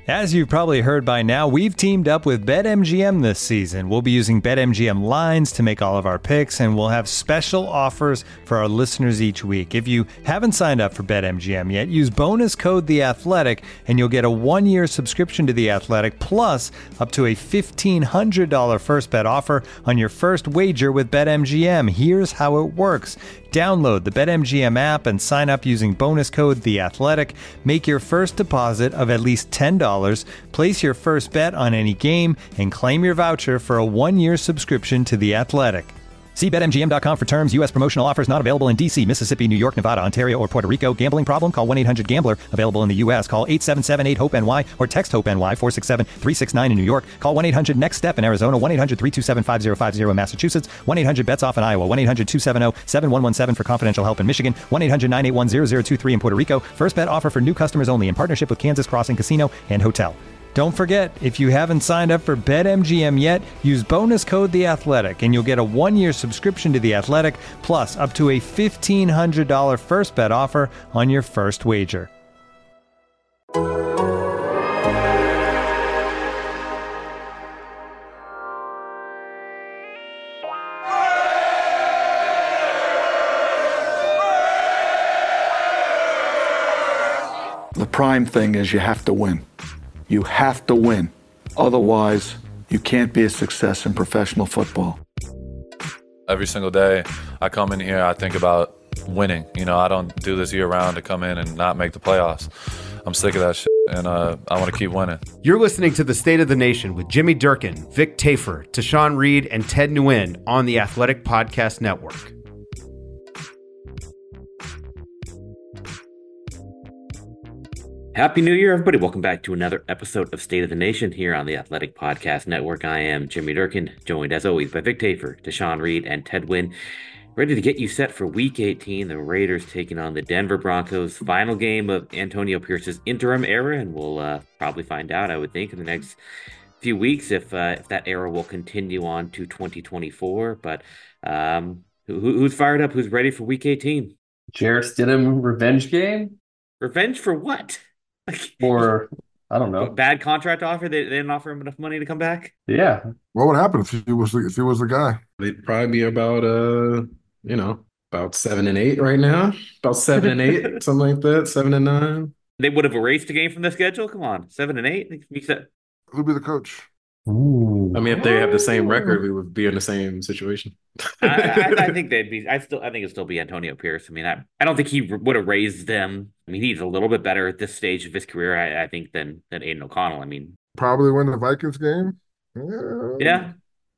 As you've probably heard by now, we've teamed up with BetMGM this season. We'll be using BetMGM lines to make all of our picks, and we'll have special offers for our listeners each week. If you haven't signed up for BetMGM yet, use bonus code The Athletic, and you'll get a 1-year subscription to The Athletic, plus up to a $1,500 first bet offer on your first wager with BetMGM. Here's how it works. Download the BetMGM app and sign up using bonus code The Athletic. Make your first deposit of at least $10. Place your first bet on any game and claim your voucher for a 1-year subscription to The Athletic. See BetMGM.com for terms. U.S. promotional offers not available in D.C., Mississippi, New York, Nevada, Ontario, or Puerto Rico. Gambling problem? Call 1-800-GAMBLER. Available in the U.S. Call 877-8-HOPE-NY or text HOPE-NY 467-369 in New York. Call 1-800-NEXT-STEP in Arizona. 1-800-327-5050 in Massachusetts. 1-800-BETS-OFF in Iowa. 1-800-270-7117 for confidential help in Michigan. 1-800-981-0023 in Puerto Rico. First bet offer for new customers only in partnership with Kansas Crossing Casino and Hotel. Don't forget, if you haven't signed up for BetMGM yet, use bonus code The Athletic, and you'll get a 1-year subscription to The Athletic, plus up to a $1,500 first bet offer on your first wager. The prime thing is you have to win. You have to win. Otherwise, you can't be a success in professional football. Every single day I come in here, I think about winning. You know, I don't do this year round to come in and not make the playoffs. I'm sick of that shit, and I want to keep winning. You're listening to The State of the Nation with Jimmy Durkin, Vic Tafur, Tashawn Reed, and Ted Nguyen on the Athletic Podcast Network. Happy New Year, everybody. Welcome back to another episode of State of the Nation here on the Athletic Podcast Network. I am Jimmy Durkin, joined as always by Vic Tafur, Tashawn Reed, and Ted Nguyen. Ready to get you set for Week 18. The Raiders taking on the Denver Broncos. Final game of Antonio Pierce's interim era, and we'll probably find out, I would think, in the next few weeks if that era will continue on to 2024. But who's fired up? Who's ready for Week 18? Jarrett Stidham revenge game? Revenge for what? Or, I don't know. Bad contract offer? They didn't offer him enough money to come back? Yeah. What would happen if he was the guy? They'd probably be about about 7 and 8 right now. About 7 and 8, something like that. 7 and 9. They would have erased a game from the schedule? Come on. 7 and 8? Who'd be the coach? Ooh. I mean, if they have the same record, we would be in the same situation. I think they'd be. I think it'd still be Antonio Pierce. I mean, I don't think he would have raised them. I mean, he's a little bit better at this stage of his career, I think, than Aiden O'Connell. I mean, probably win the Vikings game. Yeah.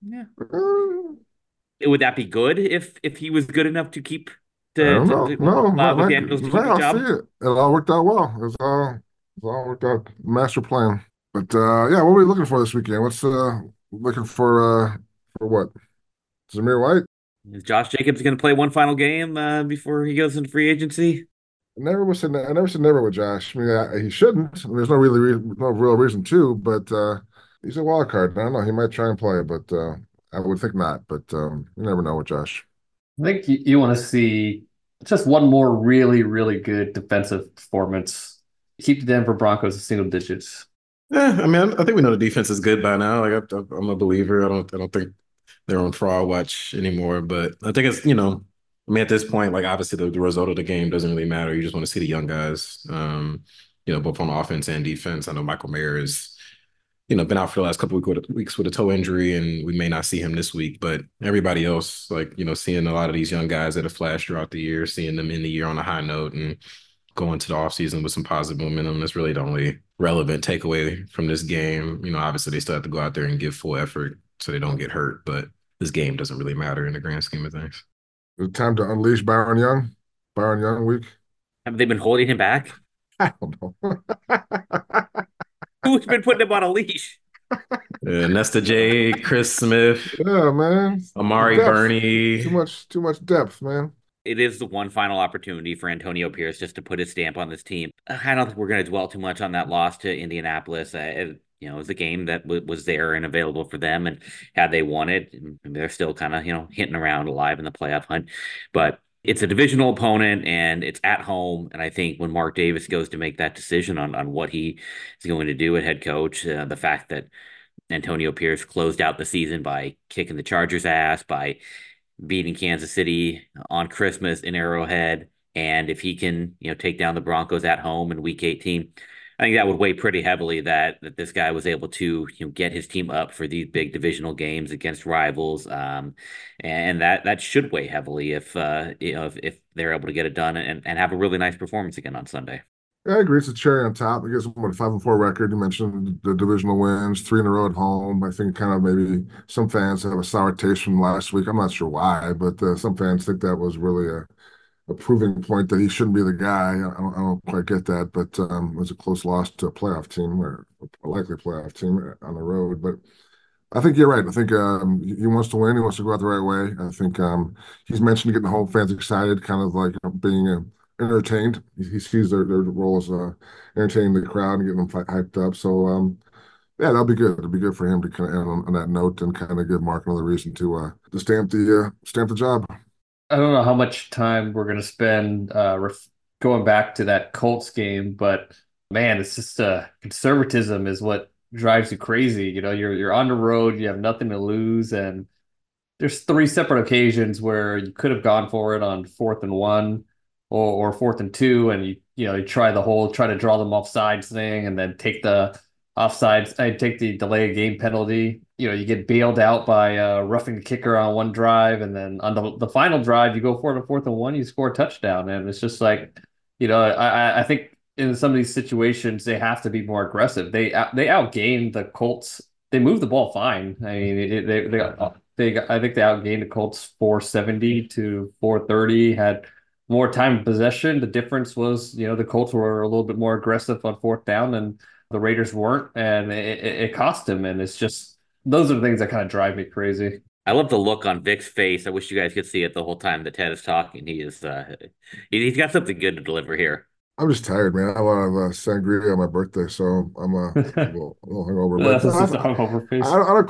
Would that be good if he was good enough to keep I don't know. McDaniels to keep the job? See it. It all worked out well. It all worked out. Master plan. But yeah, what are we looking for this weekend? What's looking for what? Zamir White? Is Josh Jacobs going to play one final game before he goes into free agency? I never said never with Josh. I mean, he shouldn't. There's no real reason to. But he's a wild card. I don't know. He might try and play, but I would think not. But you never know with Josh. I think you want to see just one more really, really good defensive performance. Keep the Denver Broncos in single digits. Yeah, I mean, I think we know the defense is good by now. Like, I'm a believer. I don't think they're on fraud watch anymore. But I think it's, I mean, at this point, like, obviously the result of the game doesn't really matter. You just want to see the young guys, both on offense and defense. I know Michael Mayer has, been out for the last couple of weeks with a toe injury, and we may not see him this week. But everybody else, like, seeing a lot of these young guys that have flashed throughout the year, seeing them in the year on a high note and going to the offseason with some positive momentum, that's really the only relevant takeaway from this game. Obviously they still have to go out there and give full effort so they don't get hurt, but this game doesn't really matter in the grand scheme of things. Is it time to unleash Byron Young? Byron Young week? Have they been holding him back? I don't know. Who's been putting him on a leash? Nesta J, Chris Smith. Yeah, man. Amari Burney. Too much depth, man. It is the one final opportunity for Antonio Pierce just to put his stamp on this team. I don't think we're going to dwell too much on that loss to Indianapolis. It was a game that was there and available for them, and had they won it, they're still kind of hitting around alive in the playoff hunt. But It's a divisional opponent and it's at home. And I think when Mark Davis goes to make that decision on what he is going to do at head coach, the fact that Antonio Pierce closed out the season by kicking the Chargers' ass, by beating Kansas City on Christmas in Arrowhead, and if he can, take down the Broncos at home in Week 18, I think that would weigh pretty heavily that this guy was able to get his team up for these big divisional games against rivals, and that should weigh heavily if they're able to get it done and have a really nice performance again on Sunday. Yeah, I agree. It's a cherry on top. I guess what, a 5-4 record. You mentioned the divisional wins, 3 in a row at home. I think kind of maybe some fans have a sour taste from last week. I'm not sure why, but some fans think that was really a proving point that he shouldn't be the guy. I don't quite get that, but it was a close loss to a playoff team or a likely playoff team on the road. But I think you're right. I think he wants to win. He wants to go out the right way. I think he's mentioned getting the home fans excited, kind of like being entertained. He sees their role as entertaining the crowd and getting them hyped up. So yeah, that'll be good. It'll be good for him to kind of end on that note and kind of give Mark another reason to stamp the job. I don't know how much time we're going to spend going back to that Colts game, but man, it's just conservatism is what drives you crazy. You're on the road, you have nothing to lose, and there's 3 separate occasions where you could have gone for it on 4th and 1 or 4th and 2, and you try to draw them offsides thing, and then take the offsides, I take the delay of game penalty. You get bailed out by roughing the kicker on one drive, and then on the final drive, you go for it on 4th and 1, you score a touchdown, and it's just like, I think in some of these situations they have to be more aggressive. They outgained the Colts. They moved the ball fine. I mean, I think they outgained the Colts 470 to 430. Had more time possession. The difference was, the Colts were a little bit more aggressive on 4th down, and the Raiders weren't, and it cost him. And it's just, those are the things that kind of drive me crazy. I love the look on Vic's face. I wish you guys could see it the whole time that Ted is talking. He's got something good to deliver here. I'm just tired, man. I have a lot of sangria on my birthday, so I'm a little hungover. That's just a hungover face.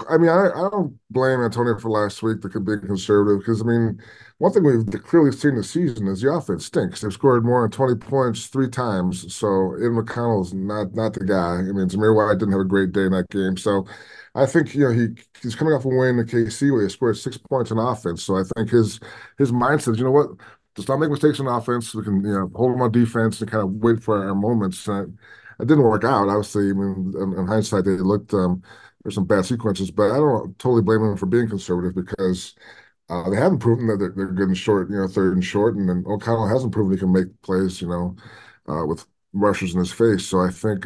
I don't blame Antonio for last week, the being conservative, because one thing we've clearly seen this season is the offense stinks. They've scored more than 20 points 3 times, so Ian McConnell's not the guy. Zamir White didn't have a great day in that game, so I think he's coming off a win in KC where he scored 6 points in offense. So I think his mindset is, you know what? Just not make mistakes on offense. We can, hold them on defense and kind of wait for our moments. And it didn't work out. Obviously, in hindsight, they looked there's some bad sequences, but I don't totally blame them for being conservative because they haven't proven that they're good in short, 3rd and short, and then O'Connell hasn't proven he can make plays, with rushers in his face. So I think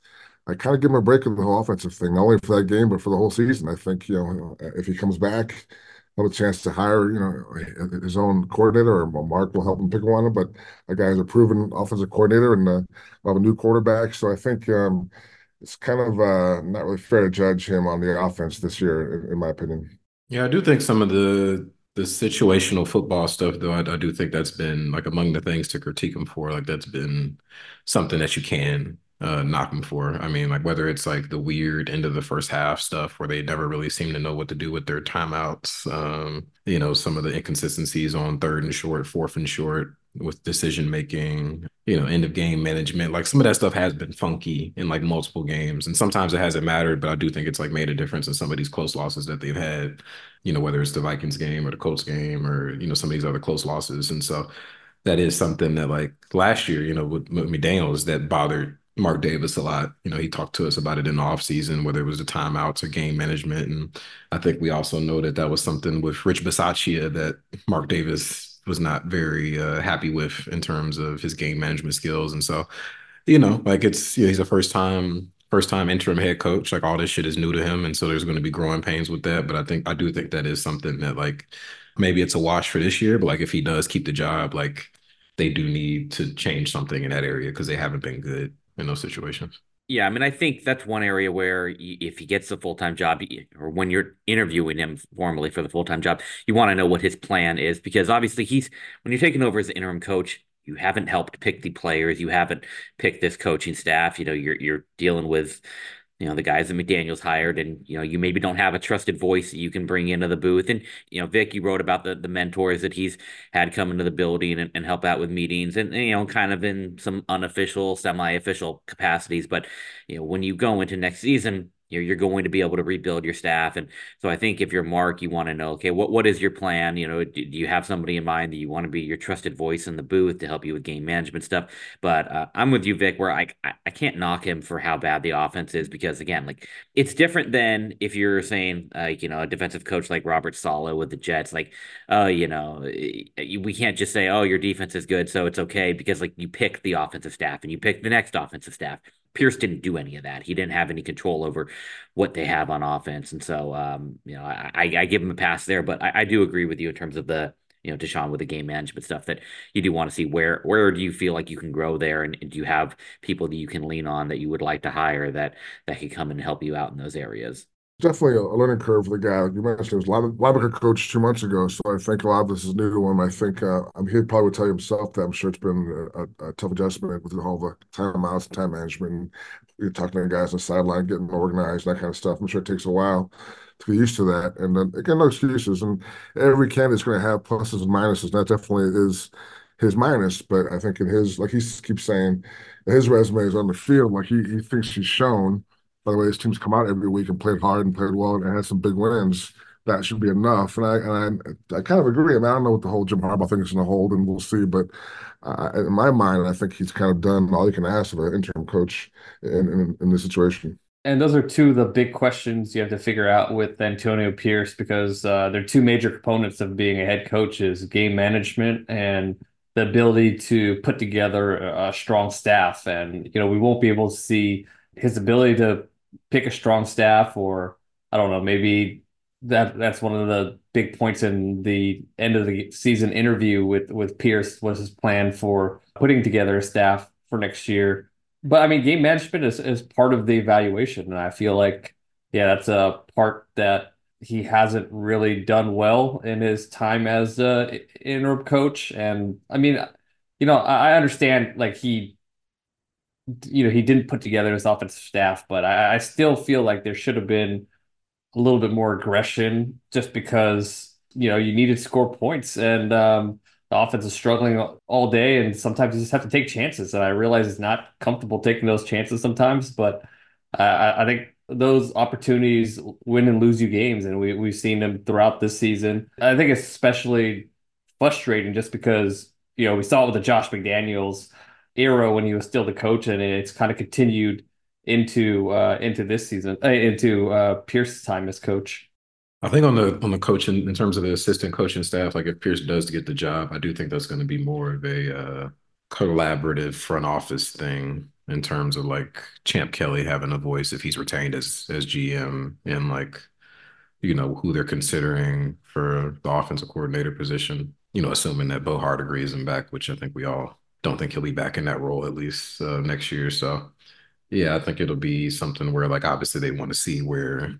I kind of give him a break of the whole offensive thing, not only for that game but for the whole season. I think if he comes back, have a chance to hire, his own coordinator, or Mark will help him pick one. But a guy who's a proven offensive coordinator, and we'll have a new quarterback. So I think it's kind of not really fair to judge him on the offense this year, in my opinion. Yeah, I do think some of the situational football stuff, though, I do think that's been like among the things to critique him for. Like that's been something that you can knock him for. Like whether it's like the weird end of the first half stuff where they never really seem to know what to do with their timeouts. Some of the inconsistencies on 3rd and short, 4th and short with decision making, end of game management. Like some of that stuff has been funky in like multiple games, and sometimes it hasn't mattered, but I do think it's like made a difference in some of these close losses that they've had, whether it's the Vikings game or the Colts game or, some of these other close losses. And so that is something that like last year, with McDaniels, that bothered Mark Davis a lot. He talked to us about it in the offseason, whether it was the timeouts or game management. And I think we also know that was something with Rich Bisaccia that Mark Davis was not very happy with in terms of his game management skills. And so, like it's, he's a first time interim head coach. Like all this shit is new to him. And so there's going to be growing pains with that. But I do think that is something that like, maybe it's a wash for this year, but like if he does keep the job, like they do need to change something in that area because they haven't been good in those situations. Yeah, I think that's one area where if he gets a full-time job, or when you're interviewing him formally for the full-time job, you want to know what his plan is, because obviously when you're taking over as the interim coach, you haven't helped pick the players, you haven't picked this coaching staff, you're dealing with the guys that McDaniels hired, and you maybe don't have a trusted voice that you can bring into the booth. And Vic, you wrote about the mentors that he's had come into the building and help out with meetings, and kind of in some unofficial, semi-official capacities. But when you go into next season, you're going to be able to rebuild your staff. And so I think if you're Mark, you want to know, okay, what is your plan? Do you have somebody in mind that you want to be your trusted voice in the booth to help you with game management stuff? But I'm with you, Vic, where I can't knock him for how bad the offense is, because again, like, it's different than if you're saying, a defensive coach like Robert Saleh with the Jets, like, we can't just say, oh, your defense is good, so it's okay, because like, you pick the offensive staff and you pick the next offensive staff. Pierce didn't do any of that. He didn't have any control over what they have on offense. And so, I give him a pass there, but I do agree with you in terms of Deshaun with the game management stuff, that you do want to see where do you feel like you can grow there, and do you have people that you can lean on that you would like to hire that could come and help you out in those areas? Definitely a learning curve for the guy. Like you mentioned, he was a linebacker coach 2 months ago, so I think a lot of this is new to him. I think he probably would tell you himself that I'm sure it's been a tough adjustment with all the timeouts and time management. And you're talking to guys on the sideline, getting organized, that kind of stuff. I'm sure it takes a while to get used to that. And then again, no excuses. And every candidate's going to have pluses and minuses. That definitely is his minus. But I think in his, like he keeps saying, his resume is on the field. Like he thinks he's shown. By the way, his teams come out every week and played hard and played well and had some big wins. That should be enough. And I kind of agree. I mean, I don't know what the whole Jim Harbaugh thing is going to hold, and we'll see. But in my mind, I think he's kind of done all he can ask of an interim coach in this situation. And those are two of the big questions you have to figure out with Antonio Pierce, because they're two major components of being a head coach: is game management and the ability to put together a strong staff. And we won't be able to see his ability to pick a strong staff, or I don't know, maybe that's one of the big points in the end of the season interview with Pierce, was his plan for putting together a staff for next year. But I mean, game management is part of the evaluation, and I feel like, yeah, that's a part that he hasn't really done well in his time as a interim coach. And I mean, I understand, like, he didn't put together his offensive staff, but I still feel like there should have been a little bit more aggression, just because, you need to score points, and the offense is struggling all day, and sometimes you just have to take chances. And I realize it's not comfortable taking those chances sometimes, but I think those opportunities win and lose you games, and we've seen them throughout this season. I think it's especially frustrating just because, we saw it with the Josh McDaniels era when he was still the coach, and it's kind of continued into this season, into Pierce's time as coach. I think on the coaching, in terms of the assistant coaching staff, like if Pierce does get the job, I do think that's going to be more of a collaborative front office thing, in terms of like Champ Kelly having a voice if he's retained as GM, and like, who they're considering for the offensive coordinator position, assuming that Bo Hardegree isn't back, which I think we all don't think he'll be back in that role, at least next year. So yeah, I think it'll be something where, like, obviously they want to see where,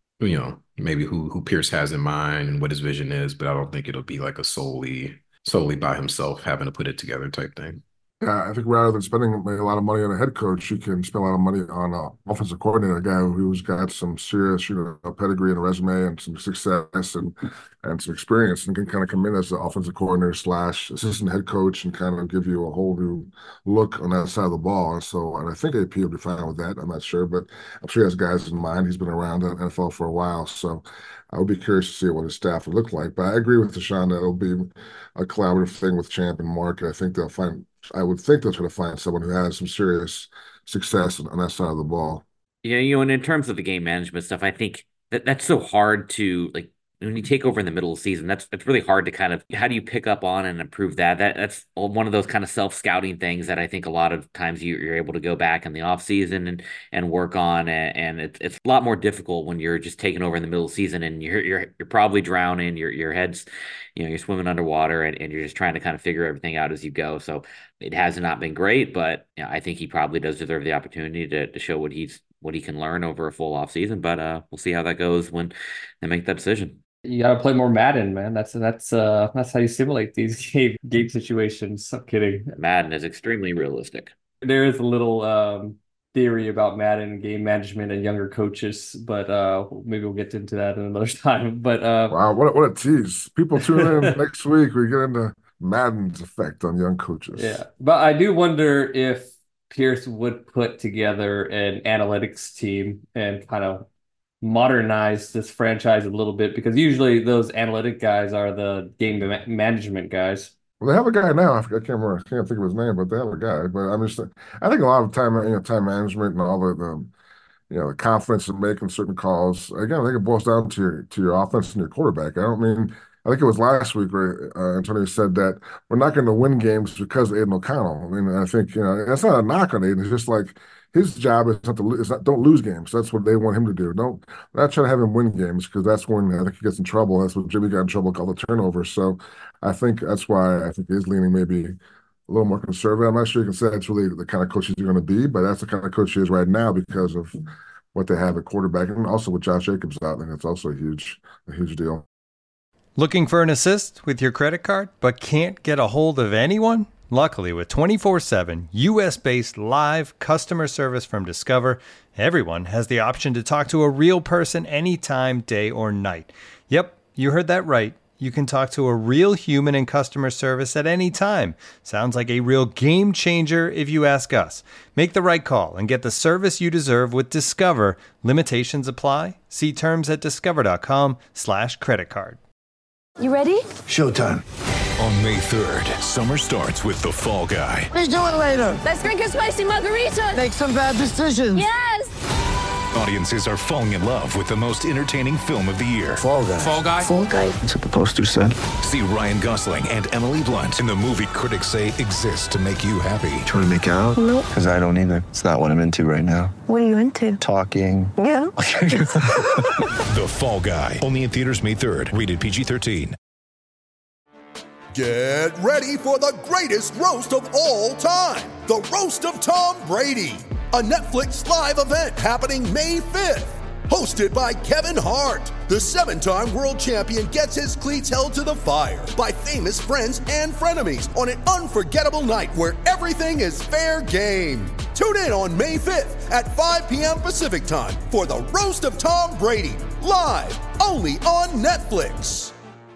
maybe who Pierce has in mind and what his vision is, but I don't think it'll be like a solely by himself having to put it together type thing. Yeah, I think rather than spending a lot of money on a head coach, you can spend a lot of money on an offensive coordinator, a guy who's got some serious, pedigree and a resume and some success and some experience, and can kind of come in as an offensive coordinator / assistant head coach and kind of give you a whole new look on that side of the ball. And I think AP will be fine with that. I'm not sure, but I'm sure he has guys in mind. He's been around the NFL for a while, so I would be curious to see what his staff would look like. But I agree with Deshaun that it'll be a collaborative thing with Champ and Mark, and I would think they'll try to find someone who has some serious success on that side of the ball. Yeah, and in terms of the game management stuff, I think that's so hard to, like, when you take over in the middle of the season. That's really hard to kind of, how do you pick up on and improve that? That's one of those kind of self-scouting things that I think a lot of times you're able to go back in the off season and work on, and it's a lot more difficult when you're just taking over in the middle of the season, and you're probably drowning, your head's, you're swimming underwater, and you're just trying to kind of figure everything out as you go. So it has not been great, but I think he probably does deserve the opportunity to show what he can learn over a full off season. But we'll see how that goes when they make that decision. You got to play more Madden, man. That's how you simulate these game situations. I'm kidding. Madden is extremely realistic. There is a little theory about Madden and game management and younger coaches, but maybe we'll get into that another time. But Wow, what a tease. People tune in next week. We get into Madden's effect on young coaches. yeah, but I do wonder if Pierce would put together an analytics team and kind of modernize this franchise a little bit, because usually those analytic guys are the game management guys. Well, they have a guy now. I can't remember. I can't think of his name, but they have a guy. But I think a lot of time, time management and all the confidence in making certain calls. Again, I think it boils down to your offense and your quarterback. I think it was last week where Antonio said that we're not going to win games because of Aiden O'Connell. I mean, I think that's not a knock on Aiden. It's just like his job is not to don't lose games. That's what they want him to do. Don't not try to have him win games, because that's when I think he gets in trouble. That's what Jimmy got in trouble, called the turnover. So I think that's why I think he's leaning maybe a little more conservative. I'm not sure you can say that's really the kind of coach he's going to be, but that's the kind of coach he is right now because of what they have at quarterback, and also with Josh Jacobs out. I think that's also a huge deal. Looking for an assist with your credit card, but can't get a hold of anyone? Luckily, with 24/7 US-based live customer service from Discover, everyone has the option to talk to a real person anytime, day or night. Yep, you heard that right. You can talk to a real human in customer service at any time. Sounds like a real game changer if you ask us. Make the right call and get the service you deserve with Discover. Limitations apply. See terms at discover.com/creditcard. You ready? Showtime. On May 3rd, summer starts with The Fall Guy. Let's do it later. Let's drink a spicy margarita. Make some bad decisions. Yes. Audiences are falling in love with the most entertaining film of the year. Fall Guy. Fall Guy? Fall Guy. That's what the poster said. See Ryan Gosling and Emily Blunt in the movie critics say exists to make you happy. Trying to make it out? Nope. Because I don't either. It's not what I'm into right now. What are you into? Talking. Yeah. The Fall Guy. Only in theaters May 3rd. Rated PG-13. Get ready for the greatest roast of all time. The Roast of Tom Brady. A Netflix live event happening May 5th. Hosted by Kevin Hart. The 7-time world champion gets his cleats held to the fire by famous friends and frenemies on an unforgettable night where everything is fair game. Tune in on May 5th at 5 p.m. Pacific time for the Roast of Tom Brady. Live only on Netflix.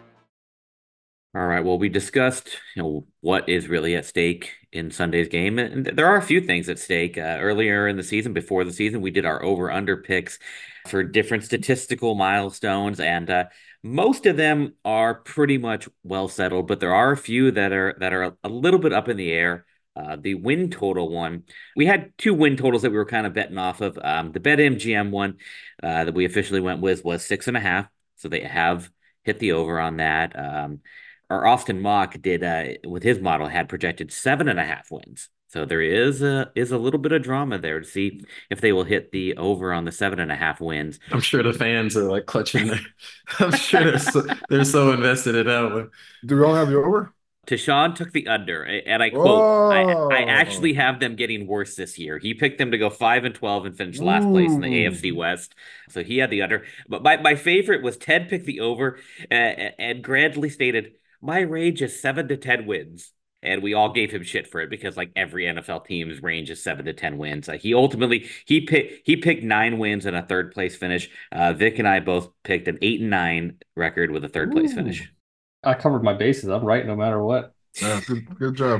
All right. Well, we discussed, what is really at stake in Sunday's game, and there are a few things at stake. Earlier in the season, before the season, we did our over/under picks for different statistical milestones, and most of them are pretty much well settled. But there are a few that are a little bit up in the air. The win total one, we had two win totals that we were kind of betting off of. The BetMGM one that we officially went with was 6.5, so they have hit the over on that. Our Austin Mock did with his model had projected 7.5 wins. So there is a little bit of drama there to see if they will hit the over on the 7.5 wins. I'm sure the fans are like clutching their, I'm sure they're so invested in that one. Do we all have the over? Tashawn took the under, and I quote, I actually have them getting worse this year. He picked them to go 5-12 and finish last place in the AFC West. So he had the under. But my favorite was Ted picked the over, and grandly stated, my range is 7 to 10 wins. And we all gave him shit for it because like every NFL team's range is 7 to 10 wins. He picked 9 wins and a third place finish. Vic and I both picked an 8-9 record with a third place finish. I covered my bases. I'm right no matter what. Yeah, good job.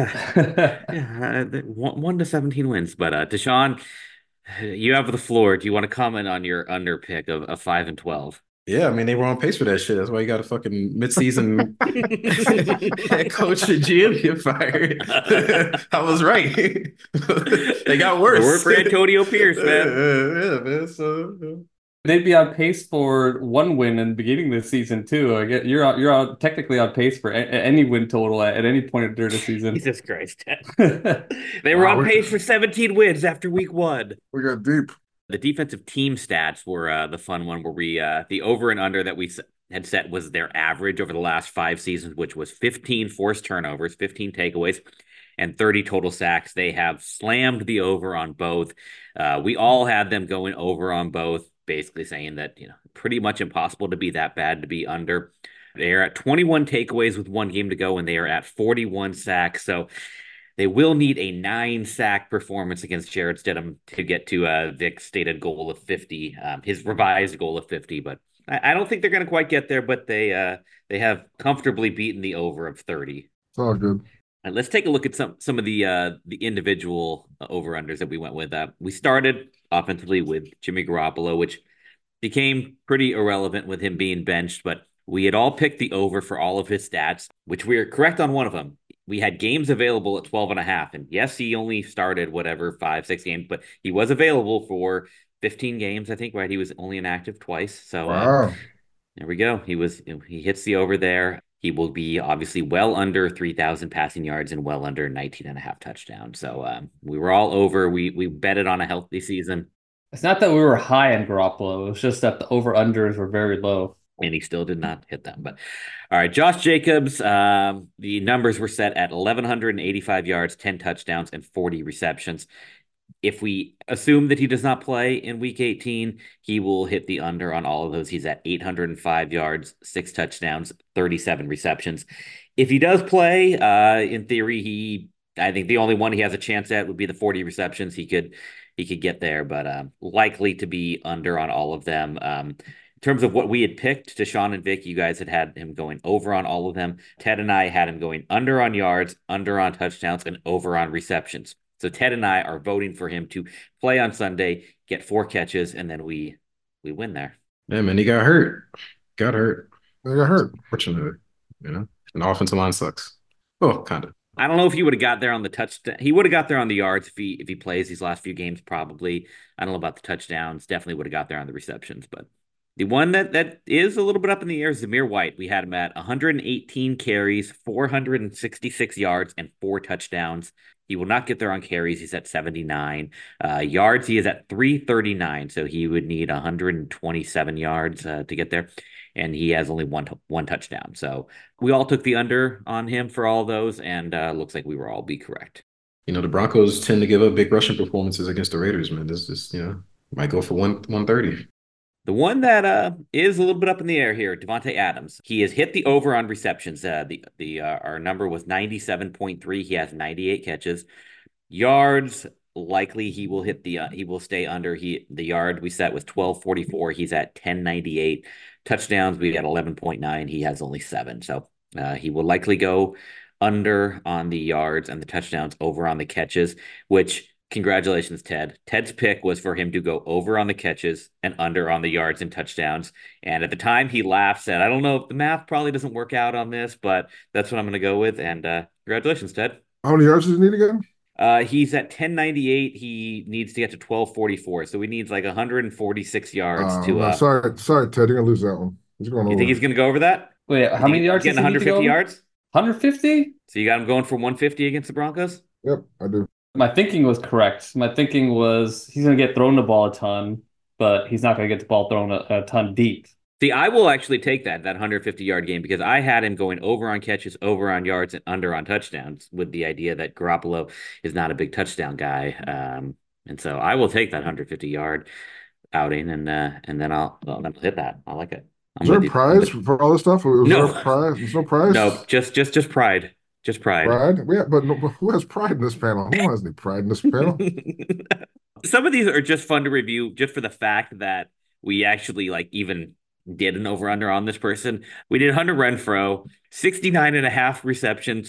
Yeah. 1 to 17 wins. But Deshaun, you have the floor. Do you want to comment on your under pick of 5-12? Yeah, I mean, they were on pace for that shit. That's why you got a fucking midseason head coach and GM get fired. I was right. They got worse. Work for Antonio Pierce, man. Yeah, man. So they'd be on pace for 1 win in the beginning of the season too. I get you're technically on pace for any win total at any point during the season. Jesus Christ. They were on pace for 17 wins after week 1. We got deep. The defensive team stats were the fun one where we the over and under that we had set was their average over the last 5 seasons, which was 15 forced turnovers, 15 takeaways, and 30 total sacks. They have slammed the over on both. We all had them going over on both, basically saying that, pretty much impossible to be that bad to be under. They are at 21 takeaways with 1 game to go, and they are at 41 sacks. So They will need a 9-sack performance against Jared Stidham to get to Vic's stated goal of 50, his revised goal of 50. But I don't think they're going to quite get there, but they have comfortably beaten the over of 30. It's all good. And let's take a look at some of the individual over-unders that we went with. We started offensively with Jimmy Garoppolo, which became pretty irrelevant with him being benched, but we had all picked the over for all of his stats, which we are correct on one of them. We had games available at 12.5. And yes, he only started 5-6 games, but he was available for 15 games, I think, right? He was only inactive twice. So wow. There we go. He hits the over there. He will be obviously well under 3,000 passing yards and well under 19.5 touchdowns. So we were all over. We betted on a healthy season. It's not that we were high on Garoppolo. It was just that the over-unders were very low. And he still did not hit them. But all right, Josh Jacobs, the numbers were set at 1,185 yards, 10 touchdowns, and 40 receptions. If we assume that he does not play in week 18, he will hit the under on all of those. He's at 805 yards, 6 touchdowns, 37 receptions. If he does play, in theory, I think the only one he has a chance at would be the 40 receptions. He could get there, but likely to be under on all of them. In terms of what we had picked, Deshaun and Vic, you guys had him going over on all of them. Ted and I had him going under on yards, under on touchdowns, and over on receptions. So Ted and I are voting for him to play on Sunday, get 4 catches, and then we win there. Yeah, man, he got hurt. He got hurt. Fortunately, and the offensive line sucks. Oh, kind of. I don't know if he would have got there on the touchdown. He would have got there on the yards if he plays these last few games, probably. I don't know about the touchdowns. Definitely would have got there on the receptions, but the one that is a little bit up in the air is Zamir White. We had him at 118 carries, 466 yards, and 4 touchdowns. He will not get there on carries. He's at 79. Yards, he is at 339, so he would need 127 yards to get there. And he has only one touchdown. So we all took the under on him for all those, and looks like we were all be correct. The Broncos tend to give up big rushing performances against the Raiders, man. This just, might go for 130. The one that is a little bit up in the air here, Devontae Adams. He has hit the over on receptions. Our number was 97.3. He has 98 catches. Yards, likely he will hit he will stay under. The yard we set was 1244. He's at 1098. Touchdowns, we got 11.9. He has only 7. So he will likely go under on the yards and the touchdowns, over on the catches, which congratulations, Ted. Ted's pick was for him to go over on the catches and under on the yards and touchdowns. And at the time he laughed, said, I don't know if the math probably doesn't work out on this, but that's what I'm going to go with. And congratulations, Ted. How many yards does he need again? He's at 1098. He needs to get to 1244. So he needs like 146 yards to. No, sorry, Ted. You're going to lose that one. He's going over. You think he's going to go over that? Wait, how many yards? Getting 150 yards? 150? So you got him going for 150 against the Broncos? Yep, I do. My thinking was correct. My thinking was he's going to get thrown the ball a ton, but he's not going to get the ball thrown a ton deep. See, I will actually take that 150-yard game because I had him going over on catches, over on yards, and under on touchdowns with the idea that Garoppolo is not a big touchdown guy. And so I will take that 150-yard outing, and then I'll hit that. I like it. Is there a prize for all this stuff? No. There a prize? There's no prize? No, just pride. Just pride. Pride? Yeah, but who has pride in this panel? Who has any pride in this panel? Some of these are just fun to review just for the fact that we actually even did an over-under on this person. We did Hunter Renfrow, 69.5 receptions,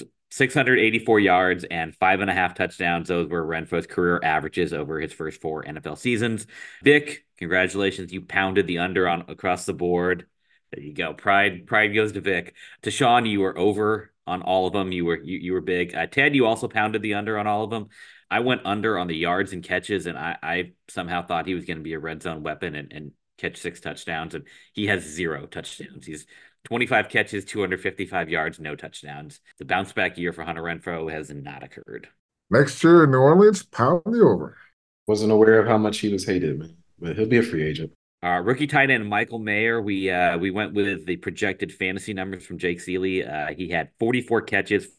684 yards, and 5.5 touchdowns. Those were Renfrow's career averages over his first 4 NFL seasons. Vic, congratulations. You pounded the under on across the board. There you go. Pride goes to Vic. To Sean, you were over on all of them. You were big. Ted, you also pounded the under on all of them. I went under on the yards and catches, and I somehow thought he was going to be a red zone weapon and catch 6 touchdowns, and he has 0 touchdowns. He's 25 catches, 255 yards, no touchdowns. The bounce back year for Hunter Renfrow has not occurred. Next year in New Orleans, pound the over. Wasn't aware of how much he was hated, man, but he'll be a free agent. Rookie tight end Michael Mayer, we went with the projected fantasy numbers from Jake Seeley. He had 44 catches,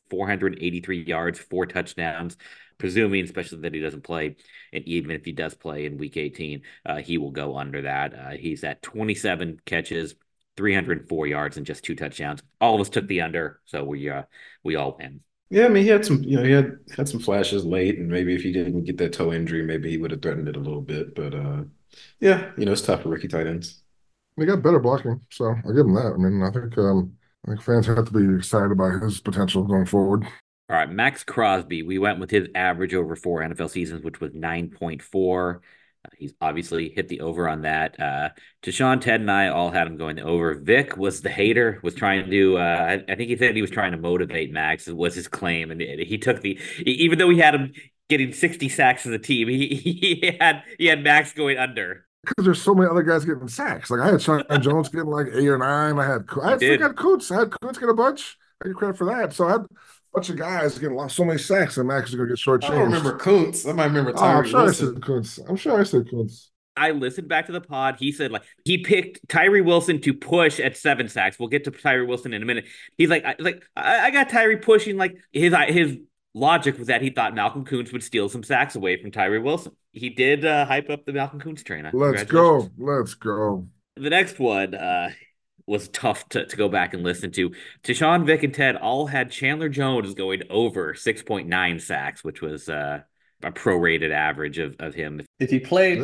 483 yards, 4 touchdowns. Presuming, especially that he doesn't play, and even if he does play in Week 18, he will go under that. He's at 27 catches, 304 yards, and just 2 touchdowns. All of us took the under, so we all win. Yeah, I mean, he had some, he had some flashes late, and maybe if he didn't get that toe injury, maybe he would have threatened it a little bit. But yeah, it's tough for rookie tight ends. He got better blocking, so I'll give him that. I mean, I think fans have to be excited about his potential going forward. All right, Max Crosby. We went with his average over 4 NFL seasons, which was 9.4. He's obviously hit the over on that. Tashawn, Ted, and I all had him going over. Vic was the hater, was trying to do, I think he said he was trying to motivate Max, was his claim. And he took even though he had him getting 60 sacks as a team, he had Max going under. Because there's so many other guys getting sacks. Like I had Sean Jones getting like 8 or 9. I had Coots. I had Coots get a bunch. I get credit for that. So I had a bunch of guys getting so many sacks, and Max is going to get shortchanged. I don't remember Coots. I might remember Tyree Wilson. I'm sure I said Coots. I listened back to the pod. He said he picked Tyree Wilson to push at 7 sacks. We'll get to Tyree Wilson in a minute. He's I got Tyree pushing. His logic was that he thought Malcolm Koonce would steal some sacks away from Tyree Wilson. He did hype up the Malcolm Koonce train. Let's go. Let's go. The next one was tough to go back and listen to. Tashawn, Vic, and Ted all had Chandler Jones going over 6.9 sacks, which was a prorated average of him. If he played,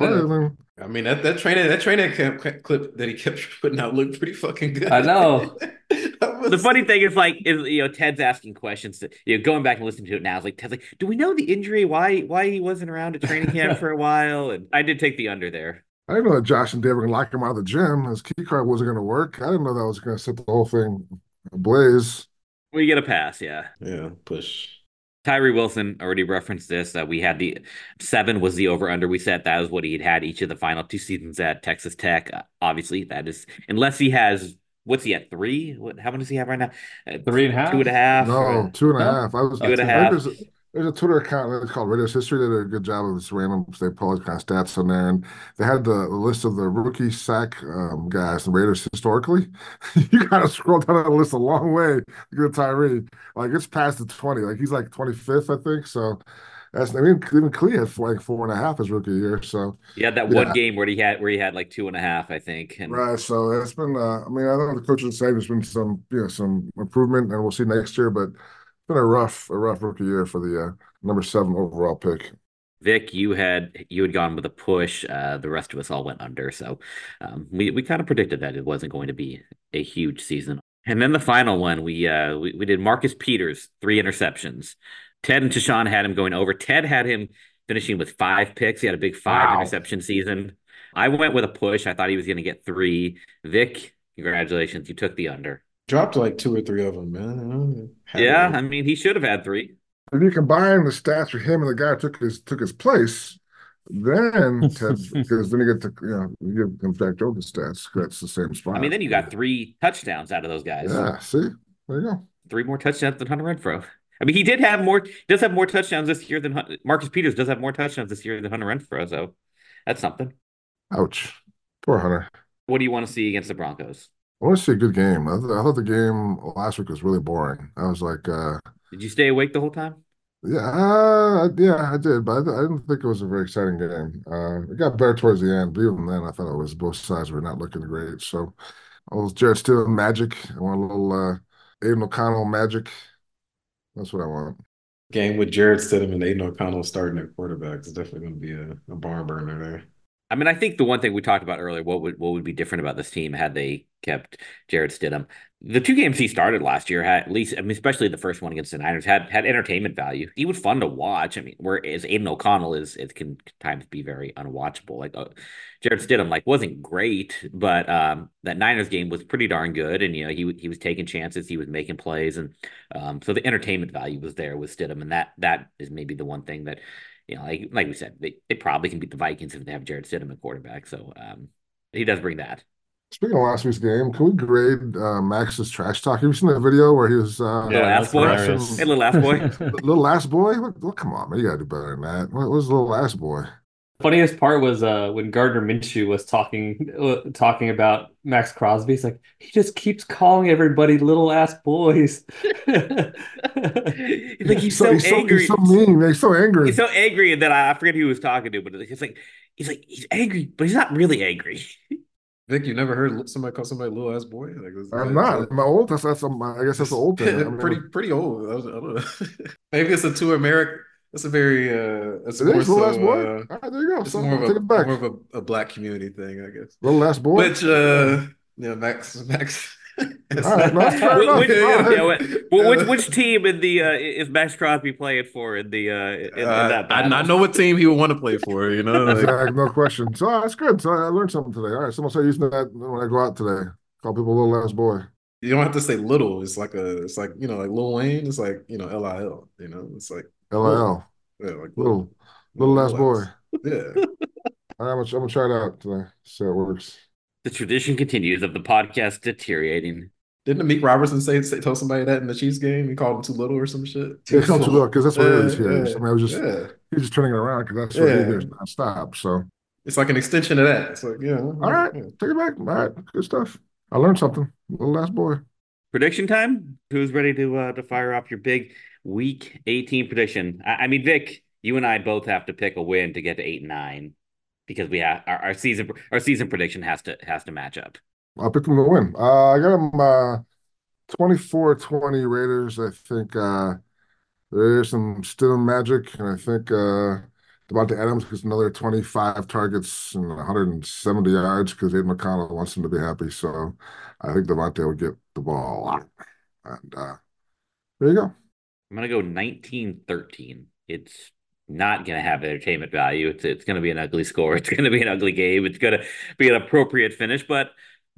I mean that training clip that he kept putting out looked pretty fucking good. I know. The funny thing is Ted's asking questions. Going back and listening to it now, Ted's like, do we know the injury? Why he wasn't around at training camp for a while? And I did take the under there. I didn't know that Josh and Dave were going to lock him out of the gym. His key card wasn't going to work. I didn't know that was going to set the whole thing ablaze. We get a pass, yeah. Yeah, push. Tyree Wilson already referenced this. We had the 7 was the over-under we set. That was what he had each of the final 2 seasons at Texas Tech. Obviously, that is, unless he has, what's he at, 3? How many does he have right now? 3.5? 2.5? No, 2.5. I was 2.5. There's a Twitter account that's called Raiders History. They did a good job of this random. They pull all kind of stats on there, and they had the list of the rookie sack guys, the Raiders historically. You got to scroll down that list a long way to get to Tyree. It's past the 20. He's 25th, I think. So even Klee had 4.5 his rookie year. So he had that one game where he had 2.5, I think. Right. So it's been. I know the coaches say there's been some improvement, and we'll see next year, but. Been a rough rookie year for the number 7 overall pick. Vic, you had gone with a push. The rest of us all went under. So we kind of predicted that it wasn't going to be a huge season. And then the final one, we did Marcus Peters, 3 interceptions. Ted and Tashawn had him going over. Ted had him finishing with 5 picks. He had a big 5 interception season. I went with a push. I thought he was going to get 3. Vic, congratulations. You took the under. Dropped 2 or 3 of them, man. Yeah, I mean, he should have had 3. If you combine the stats for him and the guy who took his place, then because then you get to you give him back over the stats. That's the same spot. I mean, then you got 3 touchdowns out of those guys. Yeah, see, there you go. 3 more touchdowns than Hunter Renfrow. I mean, he does have more touchdowns this year than Marcus Peters does have more touchdowns this year than Hunter Renfrow. So that's something. Ouch, poor Hunter. What do you want to see against the Broncos? I want to see a good game. I thought the game last week was really boring. I was like, did you stay awake the whole time? Yeah, I did, but I didn't think it was a very exciting game. It got better towards the end, but even then, I thought it was both sides were not looking great. So, a little Jarrett Stidham magic. I want a little Aiden O'Connell magic. That's what I want. Game with Jarrett Stidham and Aiden O'Connell starting at quarterback is definitely going to be a barn burner there. I mean, I think the one thing we talked about earlier, what would be different about this team had they kept Jarrett Stidham? The 2 games he started last year had, at least, I mean, especially the first one against the Niners, had entertainment value. He was fun to watch. I mean, whereas Aiden O'Connell it can times be very unwatchable. Jarrett Stidham wasn't great, but that Niners game was pretty darn good, and he was taking chances, he was making plays, and so the entertainment value was there with Stidham, and that is maybe the one thing that. Like we said, they probably can beat the Vikings if they have Jarrett Stidham at quarterback. So he does bring that. Speaking of last week's game, can we grade Max's trash talk? Have you seen that video where he was little ass boy? Hey, little ass boy. Little ass boy? Come on, man. You got to do better than that. What was little ass boy? Funniest part was when Gardner Minshew was talking about Max Crosby. He's like, he just keeps calling everybody little ass boys. He's so angry. He's so mean. He's so angry. He's so angry that I forget who he was talking to, but he's angry, but he's not really angry. Vic, you never heard somebody call somebody little ass boy? Like, I'm not. Am I old? I guess that's an old thing. I mean, pretty old. I don't know. Maybe it's a too American. It's a very it's it more is little so ass boy. All right, there you go. it's So more of take it back. more of a black community thing, I guess. Little ass boy. Which yeah, Max. All right, no, that's fair enough. Which team in the is Max Crosby playing for in the in that battle? I know what team he would want to play for. You know, exactly, no question. So that's good. So I learned something today. All right, someone start using that when I go out today. Call people little ass boy. You don't have to say little. It's like you know, like Lil Wayne. It's like, you know, LIL. You know, it's like LIL. Yeah, like little ass boy. Yeah. All right, I'm gonna try it out today. See how it works. The tradition continues of the podcast deteriorating. Didn't Meek Robertson tell somebody that in the Chiefs game? He called him too little or some shit. Yeah, he called him too little because that's what he hears. I mean, he was just turning it around because that's what he hears nonstop. So it's like an extension of that. It's like, all right, take it back. All right, good stuff. I learned something. Little ass boy. Prediction time. Who's ready to fire off your big Week 18 prediction? I mean, Vic, you and I both have to pick a win to get to 8-9 because we have our season prediction has to match up. I'll pick them to win. I got them 24-20 Raiders. I think there's some still magic, and I think Devontae Adams gets another 25 targets and 170 yards because Aiden McConnell wants him to be happy. So I think Devontae will get the ball a lot. And there you go. I'm going to go 19-13. It's not going to have entertainment value. It's going to be an ugly score. It's going to be an ugly game. It's going to be an appropriate finish, but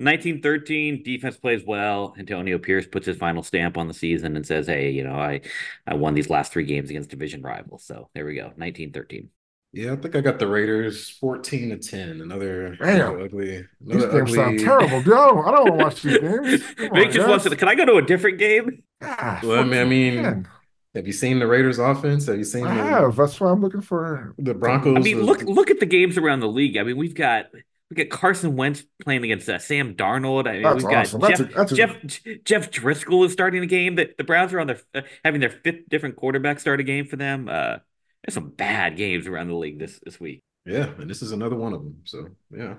19-13, defense plays well. Antonio Pierce puts his final stamp on the season and says, hey, you know, I won these last 3 games against division rivals. So there we go, 19-13. Yeah, I think I got the Raiders 14-10. Another ugly. These games sound terrible, Joe. I don't want to watch these games. Vic just wants to. Can I go to a different game? Well, I mean, have you seen the Raiders offense? Have you seen? I have. That's why I'm looking for the Broncos. I mean, look at the games around the league. I mean, we got Carson Wentz playing against Sam Darnold. I mean, that's we've got awesome. Jeff Driscoll is starting a game. That the Browns are on their having their 5th different quarterback start a game for them. There's some bad games around the league this week. Yeah, and this is another one of them. So yeah,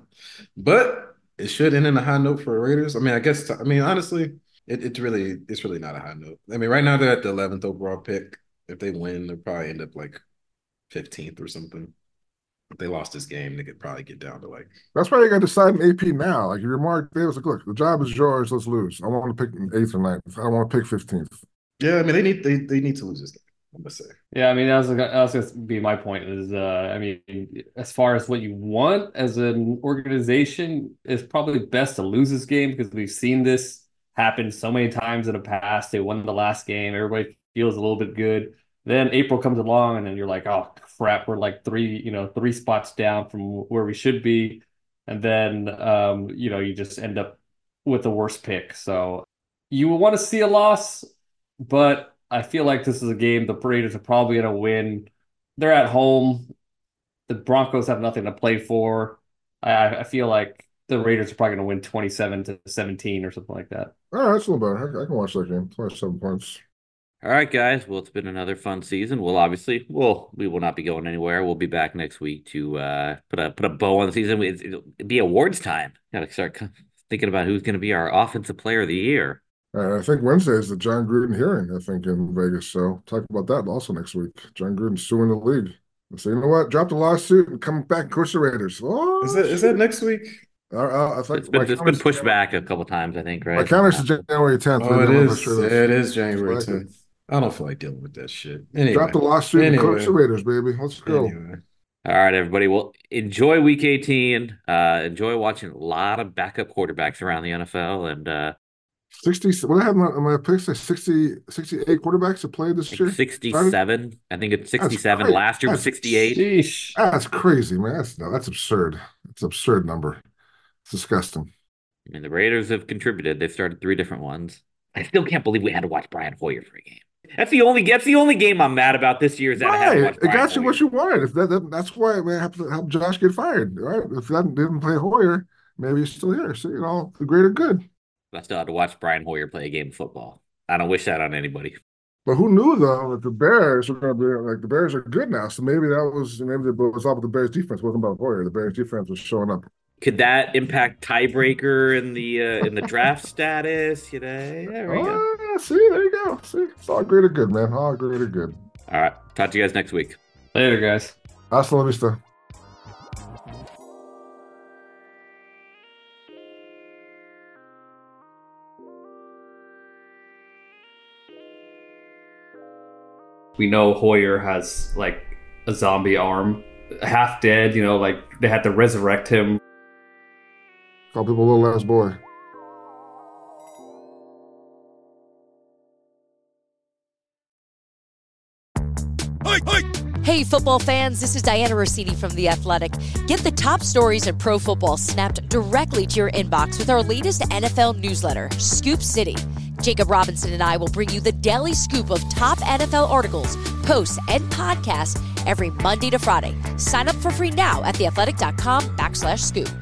but it should end in a high note for the Raiders. I mean, I guess. I mean, honestly, it's really not a high note. I mean, right now they're at the 11th overall pick. If they win, they'll probably end up like 15th or something. If they lost this game, they could probably get down to like. That's why you got to decide in AP now. Like, you're Mark Davis, like, look, the job is yours. Let's lose. I want to pick 8th or 9th. I don't want to pick 15th. Yeah, I mean, they need to lose this game. I'm gonna say. Yeah, I mean, that was going to be my point. Is I mean, as far as what you want as an organization, it's probably best to lose this game because we've seen this happen so many times in the past. They won the last game. Everybody feels a little bit good. Then April comes along, and then you're like, oh crap, we're like 3 spots down from where we should be, and then you just end up with the worst pick. So you want to see a loss, but I feel like this is a game the Raiders are probably going to win. They're at home. The Broncos have nothing to play for. I feel like the Raiders are probably going to win 27-17 or something like that. All right, that's a little better. I can watch that game. 27 points. All right, guys. Well, it's been another fun season. We will not be going anywhere. We'll be back next week to put a bow on the season. It'll be awards time. Got to start thinking about who's going to be our offensive player of the year. I think Wednesday is the John Gruden hearing, I think, in Vegas. So talk about that also next week. John Gruden suing the league. So you know what? Drop the lawsuit and come back and coach the Raiders. Oh, is that next week? I think it's been pushed back a couple times, I think, right? My counter's January 10th. Oh, it is. It is January 10th. I don't feel like dealing with that shit. Anyway, drop the lawsuit and coach the Raiders, baby. Let's go. Anyway. All right, everybody. Well, enjoy Week 18. Enjoy watching a lot of backup quarterbacks around the NFL. And 60. What happened on my picks? 68 quarterbacks that played this year. 67. I think it's 67. Last year was 68. Sheesh. That's crazy, man. That's absurd. It's an absurd number. It's disgusting. I mean, the Raiders have contributed. They've started 3 different ones. I still can't believe we had to watch Brian Hoyer for a game. That's the only game I'm mad about this year is that I had to watch Brian It got you Hoyer. what you wanted. If that's why we have to help Josh get fired, right? If that didn't play Hoyer, maybe he's still here. So the greater good. I still had to watch Brian Hoyer play a game of football. I don't wish that on anybody. But who knew though that the Bears were going to be like the Bears are good now? So maybe it was all about the Bears defense. It wasn't about Hoyer. The Bears defense was showing up. Could that impact tiebreaker in the draft status? You know, there we go. See, there you go. See, it's all greater good, man. All greater good. All right. Talk to you guys next week. Later, guys. Hasta la vista. We know Hoyer has like a zombie arm, half dead, you know, like they had to resurrect him. Call people little ass boy. Hey, football fans, this is Diana Rossini from The Athletic. Get the top stories in pro football snapped directly to your inbox with our latest NFL newsletter, Scoop City. Jacob Robinson and I will bring you the daily scoop of top NFL articles, posts, and podcasts every Monday to Friday. Sign up for free now at theathletic.com/scoop.